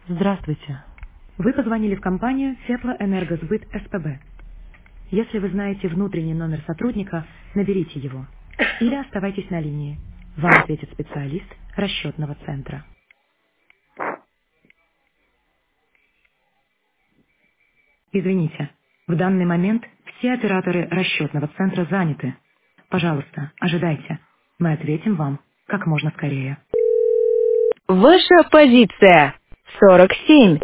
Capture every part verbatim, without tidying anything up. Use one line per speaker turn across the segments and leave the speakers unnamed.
Здравствуйте. Вы позвонили в компанию Теплоэнергосбыт СПБ. Если вы знаете внутренний номер сотрудника, наберите его. Или оставайтесь на линии. Вам ответит специалист расчетного центра. Извините, в данный момент все операторы расчетного центра заняты. Пожалуйста, ожидайте. Мы ответим вам как можно скорее. Ваша позиция сорок семь.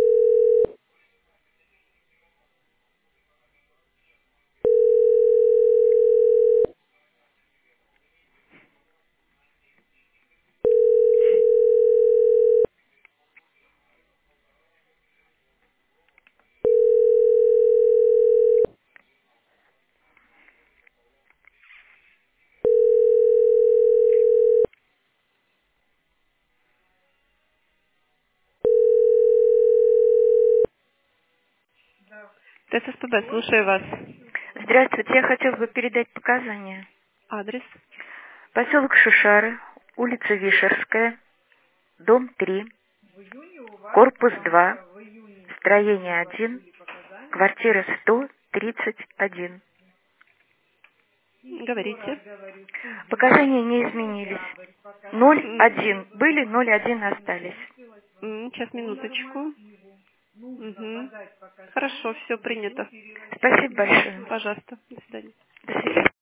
ТССПБ, слушаю вас.
Здравствуйте, я хотела бы передать показания.
Адрес?
Поселок Шишары, улица Вишерская, дом три, корпус два, строение один, квартира сто тридцать один.
Говорите.
Показания не изменились. Ноль один были, ноль один остались.
М, Сейчас, минуточку. Мгм. Хорошо, все принято.
Спасибо большое.
Пожалуйста, до свидания.
До свидания.